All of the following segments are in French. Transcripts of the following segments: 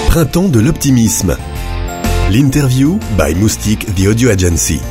Printemps de l'optimisme. L'interview by Moustique The Audio Agency.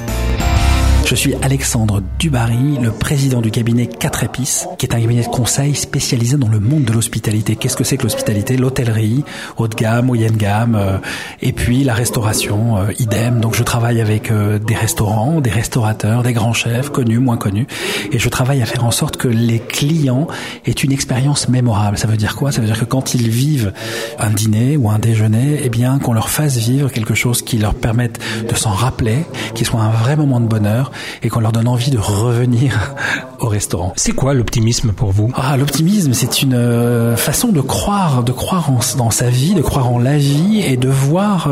Je suis Alexandre Dubarry, le président du cabinet 4 Épices, qui est un cabinet de conseil spécialisé dans le monde de l'hospitalité. Qu'est-ce que c'est que l'hospitalité? L'hôtellerie, haut de gamme, moyenne gamme, et puis la restauration, idem. Donc je travaille avec des restaurants, des restaurateurs, des grands chefs, connus, moins connus, et je travaille à faire en sorte que les clients aient une expérience mémorable. Ça veut dire quoi? Ça veut dire que quand ils vivent un dîner ou un déjeuner, eh bien qu'on leur fasse vivre quelque chose qui leur permette de s'en rappeler, qui soit un vrai moment de bonheur, et qu'on leur donne envie de revenir au restaurant. C'est quoi l'optimisme pour vous? L'optimisme, c'est une façon de croire dans sa vie, de croire en la vie et de voir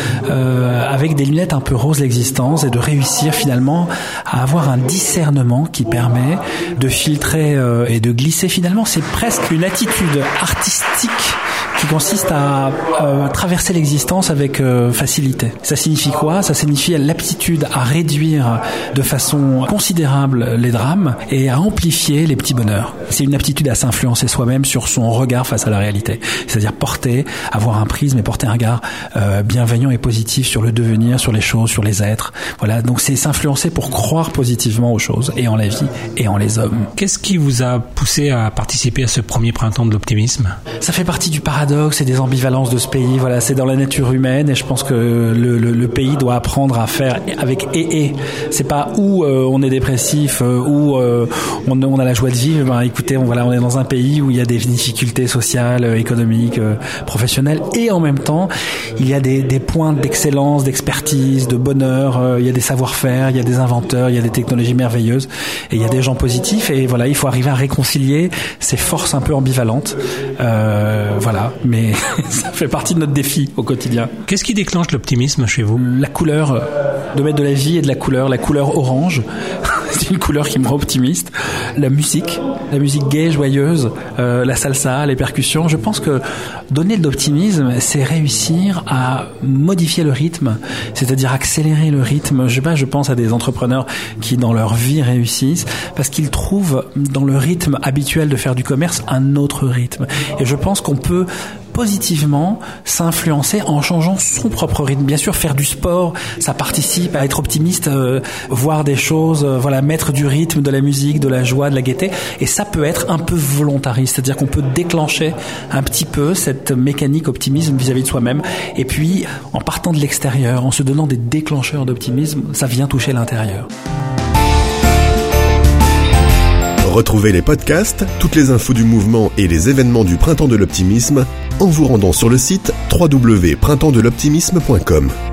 avec des lunettes un peu roses l'existence et de réussir finalement à avoir un discernement qui permet de filtrer et de glisser. Finalement, c'est presque une attitude artistique qui consiste à traverser l'existence avec facilité. Ça signifie quoi? Ça signifie l'aptitude à réduire de façon considérable les drames et à amplifier les petits bonheurs. C'est une aptitude à s'influencer soi-même sur son regard face à la réalité. C'est-à-dire avoir un prisme et porter un regard bienveillant et positif sur le devenir, sur les choses, sur les êtres. Voilà, donc c'est s'influencer pour croire positivement aux choses et en la vie et en les hommes. Qu'est-ce qui vous a poussé à participer à ce premier printemps de l'optimisme? Ça fait partie du paradoxe et des ambivalences de ce pays. Voilà, c'est dans la nature humaine et je pense que le pays doit apprendre à faire avec et. C'est pas où on est dépressif, où on a la joie de vivre. Ben écoutez, on est dans un pays où il y a des difficultés sociales, économiques, professionnelles, et en même temps, il y a des points d'excellence, d'expertise, de bonheur. Il y a des savoir-faire, il y a des inventeurs, il y a des technologies merveilleuses, et il y a des gens positifs. Et voilà, il faut arriver à réconcilier ces forces un peu ambivalentes. Voilà, mais ça fait partie de notre défi au quotidien. Qu'est-ce qui déclenche l'optimisme chez vous? La couleur, de mettre de la vie et de la couleur orange, c'est une couleur qui me rend optimiste. La musique gaie, joyeuse, la salsa, les percussions. Je pense que donner de l'optimisme, c'est réussir à modifier le rythme, c'est-à-dire accélérer le rythme. Je pense à des entrepreneurs qui dans leur vie réussissent parce qu'ils trouvent dans le rythme habituel de faire du commerce un autre rythme. Et je pense qu'on peut positivement s'influencer en changeant son propre rythme. Bien sûr, faire du sport, ça participe à être optimiste, voir des choses, mettre du rythme, de la musique, de la joie, de la gaieté. Et ça peut être un peu volontariste, c'est-à-dire qu'on peut déclencher un petit peu cette mécanique optimisme vis-à-vis de soi-même. Et puis, en partant de l'extérieur, en se donnant des déclencheurs d'optimisme, ça vient toucher l'intérieur. Retrouvez les podcasts, toutes les infos du mouvement et les événements du Printemps de l'optimisme en vous rendant sur le site www.printempsdeloptimisme.com.